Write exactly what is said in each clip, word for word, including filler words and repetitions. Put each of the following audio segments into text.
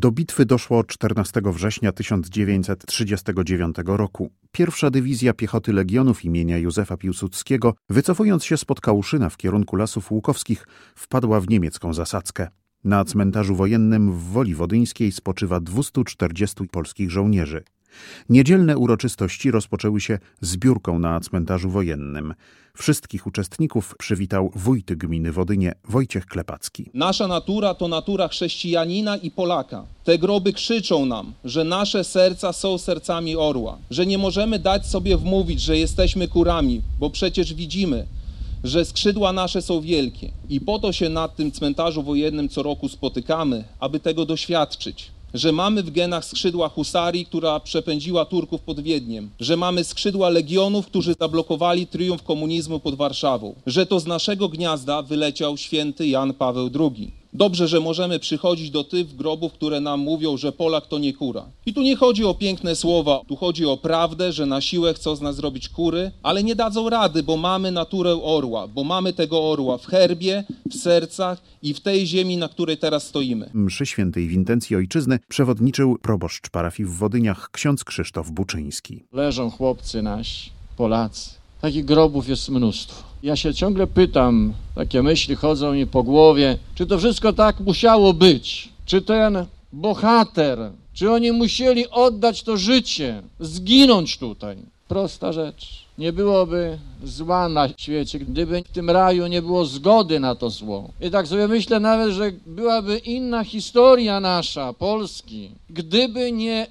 Do bitwy doszło czternastego września tysiąc dziewięćset trzydziestego dziewiątego roku. Pierwsza dywizja piechoty Legionów imienia Józefa Piłsudskiego, wycofując się spod Kałuszyna w kierunku Lasów Łukowskich, wpadła w niemiecką zasadzkę. Na cmentarzu wojennym w Woli Wodyńskiej spoczywa dwieście czterdziestu polskich żołnierzy. Niedzielne uroczystości rozpoczęły się zbiórką na cmentarzu wojennym. Wszystkich uczestników przywitał wójt gminy Wodynie Wojciech Klepacki. Nasza natura to natura chrześcijanina i Polaka. Te groby krzyczą nam, że nasze serca są sercami orła, że nie możemy dać sobie wmówić, że jesteśmy kurami, bo przecież widzimy, że skrzydła nasze są wielkie. I po to się na tym cmentarzu wojennym co roku spotykamy, aby tego doświadczyć. Że mamy w genach skrzydła husarii, która przepędziła Turków pod Wiedniem, że mamy skrzydła legionów, którzy zablokowali triumf komunizmu pod Warszawą, że to z naszego gniazda wyleciał święty Jan Paweł drugi. Dobrze, że możemy przychodzić do tych grobów, które nam mówią, że Polak to nie kura. I tu nie chodzi o piękne słowa, tu chodzi o prawdę, że na siłę chcą z nas zrobić kury, ale nie dadzą rady, bo mamy naturę orła, bo mamy tego orła w herbie, w sercach i w tej ziemi, na której teraz stoimy. Mszy świętej w intencji ojczyzny przewodniczył proboszcz parafii w Wodyniach ksiądz Krzysztof Buczyński. Leżą chłopcy nasi, Polacy. Takich grobów jest mnóstwo. Ja się ciągle pytam, takie myśli chodzą mi po głowie, czy to wszystko tak musiało być? Czy ten bohater, czy oni musieli oddać to życie, zginąć tutaj? Prosta rzecz. Nie byłoby zła na świecie, gdyby w tym raju nie było zgody na to zło. I tak sobie myślę nawet, że byłaby inna historia nasza, Polski, gdyby nie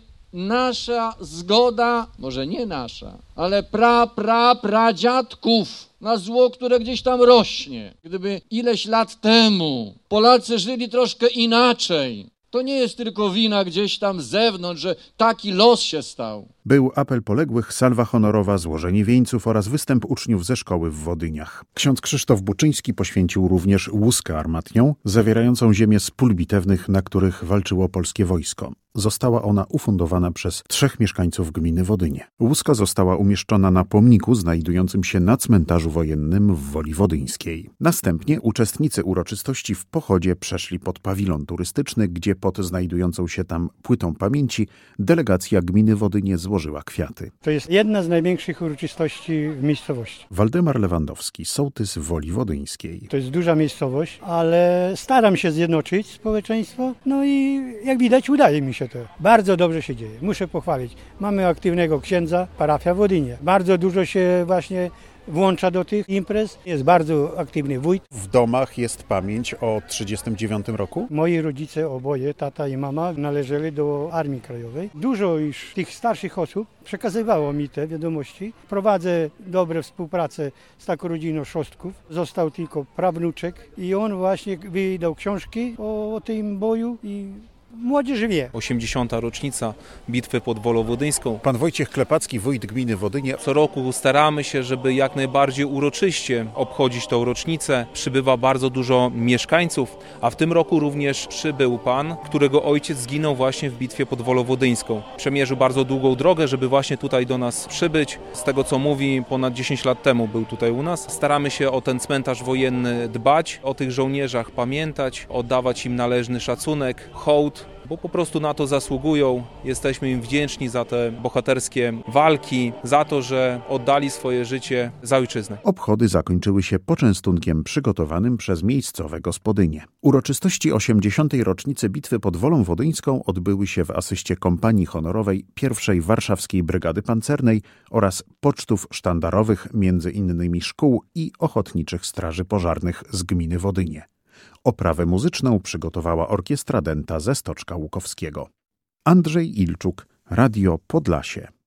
nasza zgoda, może nie nasza, ale pra, pra, pradziadków na zło, które gdzieś tam rośnie. Gdyby ileś lat temu Polacy żyli troszkę inaczej, to nie jest tylko wina gdzieś tam z zewnątrz, że taki los się stał. Był apel poległych, salwa honorowa, złożenie wieńców oraz występ uczniów ze szkoły w Wodyniach. Ksiądz Krzysztof Buczyński poświęcił również łuskę armatnią, zawierającą ziemię z pól bitewnych, na których walczyło polskie wojsko. Została ona ufundowana przez trzech mieszkańców gminy Wodynie. Łuska została umieszczona na pomniku znajdującym się na cmentarzu wojennym w Woli Wodyńskiej. Następnie uczestnicy uroczystości w pochodzie przeszli pod pawilon turystyczny, gdzie pod znajdującą się tam płytą pamięci delegacja gminy Wodynie złożyła kwiaty. To jest jedna z największych uroczystości w miejscowości. Waldemar Lewandowski, sołtys Woli Wodyńskiej. To jest duża miejscowość, ale staram się zjednoczyć społeczeństwo, no i jak widać udaje mi się to. Bardzo dobrze się dzieje, muszę pochwalić. Mamy aktywnego księdza, parafia w Wodynie. Bardzo dużo się właśnie włącza do tych imprez. Jest bardzo aktywny wójt. W domach jest pamięć o trzydziestym dziewiątym roku? Moi rodzice, oboje, tata i mama, należeli do Armii Krajowej. Dużo już tych starszych osób przekazywało mi te wiadomości. Prowadzę dobre współpracę z taką rodziną Szostków. Został tylko prawnuczek i on właśnie wydał książki o, o tym boju i młodzież wie. osiemdziesiąta rocznica bitwy pod Wolą Wodyńską. Pan Wojciech Klepacki, wójt gminy Wodynie. Co roku staramy się, żeby jak najbardziej uroczyście obchodzić tą rocznicę. Przybywa bardzo dużo mieszkańców, a w tym roku również przybył pan, którego ojciec zginął właśnie w bitwie pod Wolą Wodyńską. Przemierzył bardzo długą drogę, żeby właśnie tutaj do nas przybyć. Z tego co mówi, ponad dziesięć lat temu był tutaj u nas. Staramy się o ten cmentarz wojenny dbać, o tych żołnierzach pamiętać, oddawać im należny szacunek, hołd, bo po prostu na to zasługują. Jesteśmy im wdzięczni za te bohaterskie walki, za to, że oddali swoje życie za ojczyznę. Obchody zakończyły się poczęstunkiem przygotowanym przez miejscowe gospodynie. Uroczystości osiemdziesiątej rocznicy bitwy pod Wolą Wodyńską odbyły się w asyście kompanii honorowej pierwszej Warszawskiej Brygady Pancernej oraz pocztów sztandarowych, między innymi szkół i ochotniczych straży pożarnych z gminy Wodynie. Oprawę muzyczną przygotowała orkiestra dęta ze Stoczka Łukowskiego. Andrzej Ilczuk, Radio Podlasie.